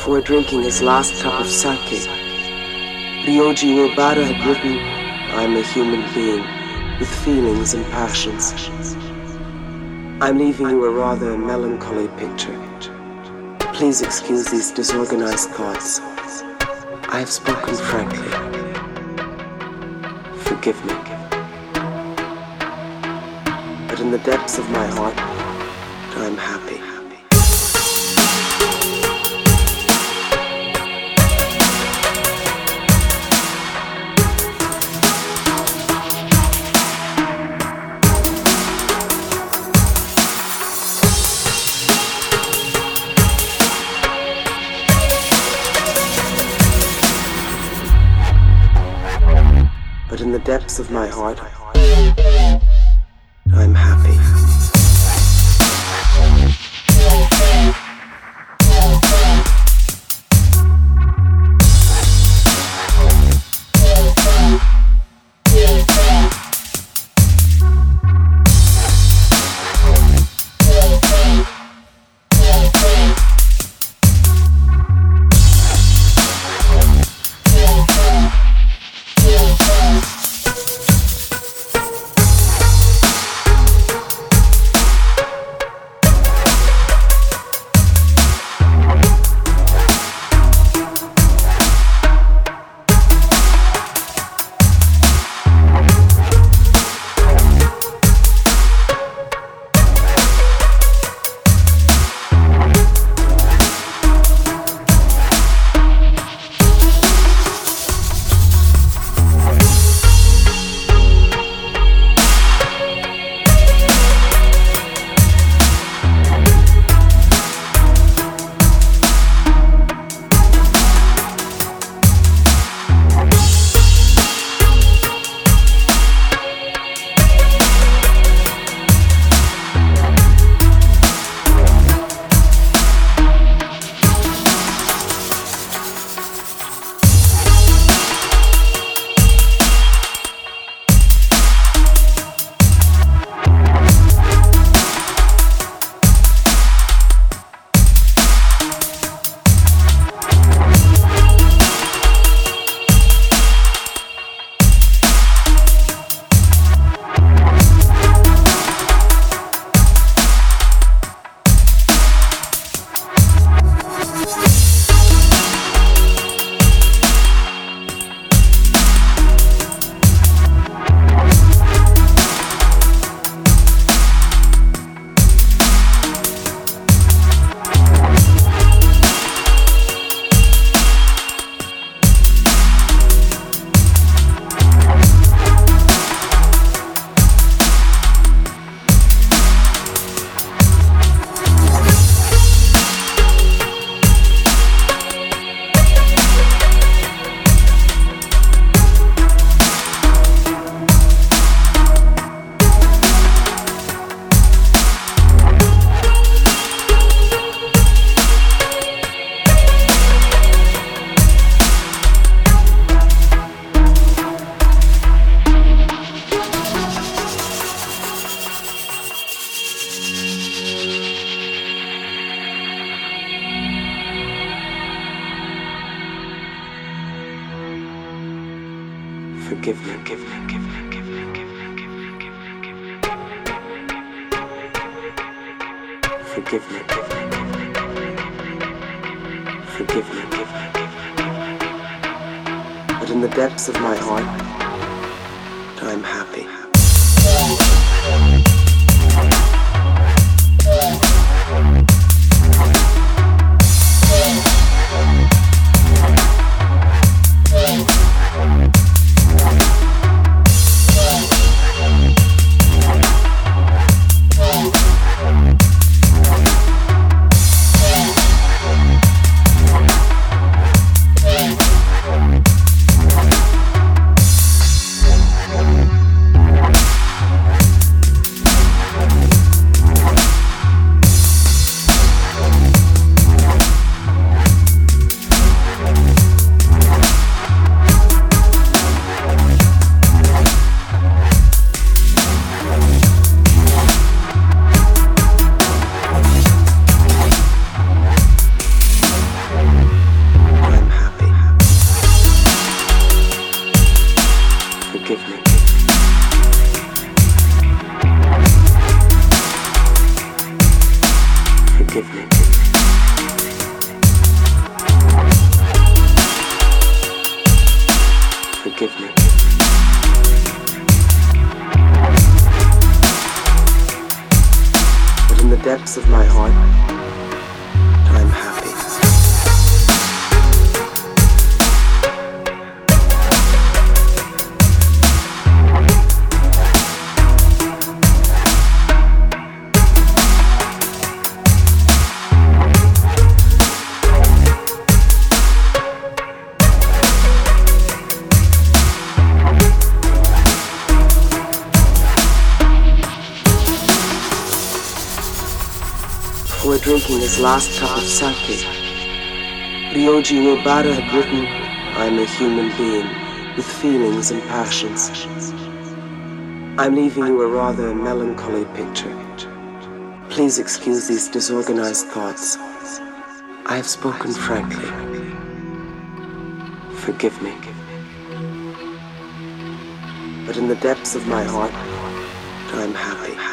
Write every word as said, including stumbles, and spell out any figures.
before drinking his last cup of sake, Ryoji Uebara had written, "I'm a human being with feelings and passions. I'm leaving you a rather melancholy picture. Please excuse these disorganized thoughts. I have spoken frankly. Forgive me. But in the depths of my heart, I'm happy." But in the depths of my heart, I'm happy. Forgive me, give me, give me, give me, give me, give me, give me, give me, forgive me, give me, give me, give me, forgive me, give me, give me, give me. But in the depths of my heart, I'm happy. We'll be right back. forgive me. But in the depths of my heart, I'm happy. Before drinking his last cup of sake, Ryoji Uebara had written, I'm a human being with feelings and passions. I'm leaving you a rather melancholy picture. Please excuse these disorganized thoughts. I have spoken frankly. Forgive me. But in the depths of my heart, I'm happy.